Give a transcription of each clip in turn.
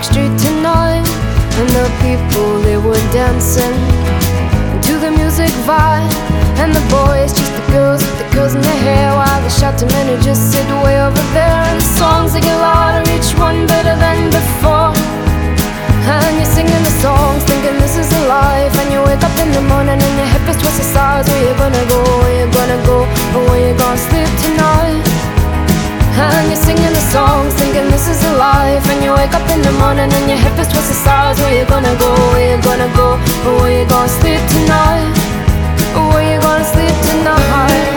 Street tonight, and the people, they were dancing to the music vibe. And the boys chased the girls with the curls in their hair, while the shouting men who just sit way over there. And the songs, they get louder, each one better than before. And you're singing the songs, thinking this is a life. And you wake up in the morning and your hip is twisted sides. Where you gonna go, where you gonna go, or where you gonna sleep tonight? And you're singing the songs, thinking this is a life. And you wake up in the morning and your hip is twisted sides. Where you gonna go, where you gonna go, or where you gonna sleep tonight? Or where you gonna sleep tonight?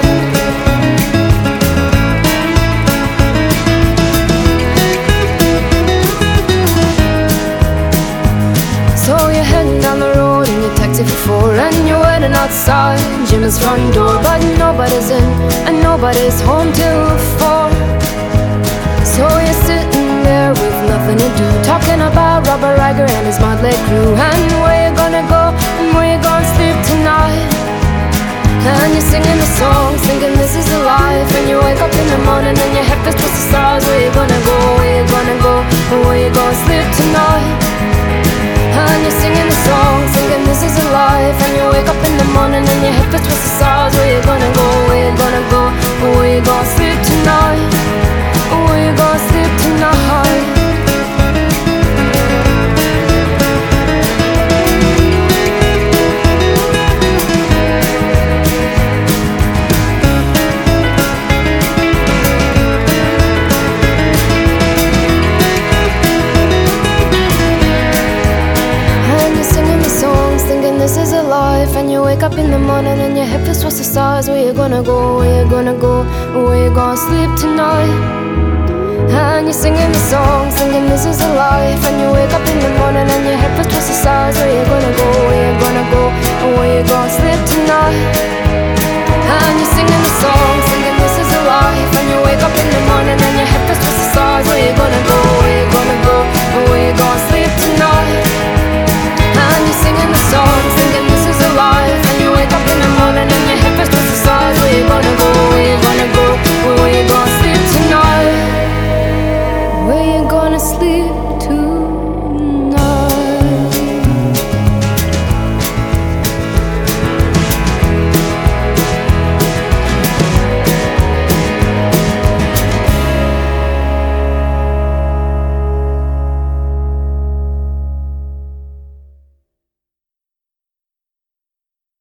So you're heading down the road in your taxi for 4, and you're waiting outside Jimmy's front door. But nobody's in and nobody's home till 4. So you're sitting there with nothing to do, talking about Robert Riger and his motley crew. And where you gonna go and where you gonna sleep tonight? And you're singing the songs, thinking this is a life. And you wake up in the morning and your head is twisted stars. Where you gonna go, where you gonna go, and where you gonna sleep tonight? And you're singing the songs, thinking this is a life. And you wake up in the morning and your hip is twisted stars. Where you gonna go, where you gonna go, or where you gonna sleep tonight? Or where you gonna sleep tonight? This is a life. And you wake up in the morning and your hip is twisted the stars. Where you gonna go, where you gonna go, where you gonna sleep tonight? And you're singing the songs, thinking this is a life. And you wake up in the morning and your hip is twisted the stars. Where you gonna go, where you gonna go, where you gonna sleep tonight? And you're singing the songs, thinking this is a life. And you wake up in the morning and your hip is twisted the stars. Where you gonna go,